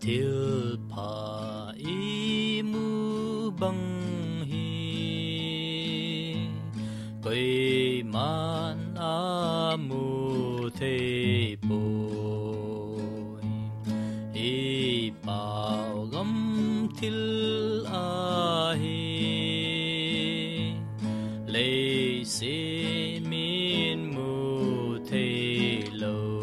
Til pa imu bang hi Quay man amu thế bồi I bao gom til a hi Lê se min mu thế lâu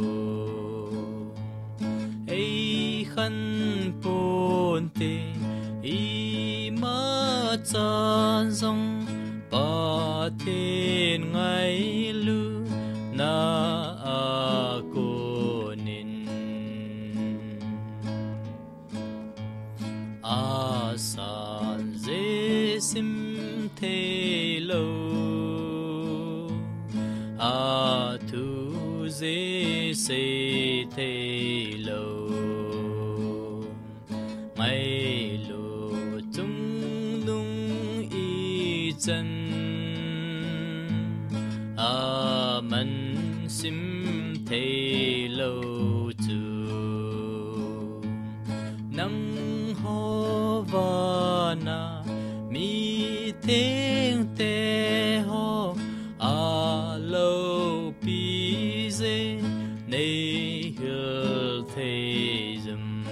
Ai khăn bồn tê I ma chan dòng ba thiên ngày lu na a cô nín a san dê sim thế lâu a thu dê se thế lâu ngày lu chung nung y chân a man sim thế lâu tu nang ho va na mi tiếng te ho a lâu pi dê nay hơ thế dâm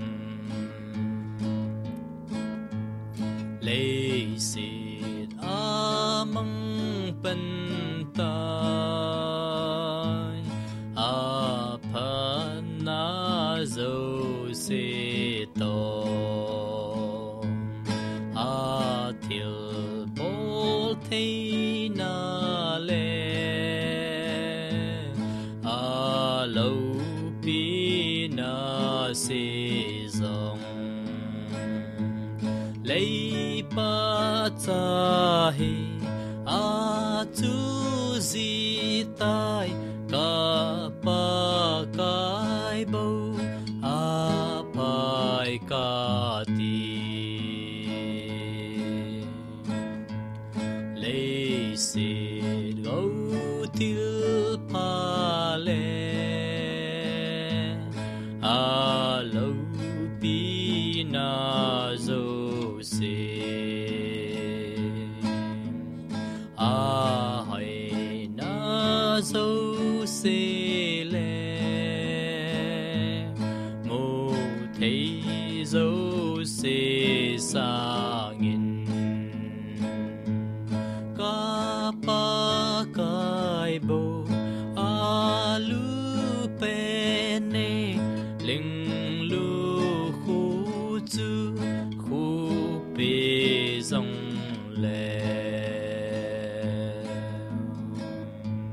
lê xịt a măng bên tai a pan na dâu xê to a thiel bol thế na lê a lâu pi na xê dòng lấy ba cha hi a tu di tai ka pa kai bo a pai ka ti lấy se go til pa le a lâu pi na zo se a hai na zo se le mo thấy zo se sa ngin ka pa kai bo a lu pe ne ling lu khu chu khu pe dòng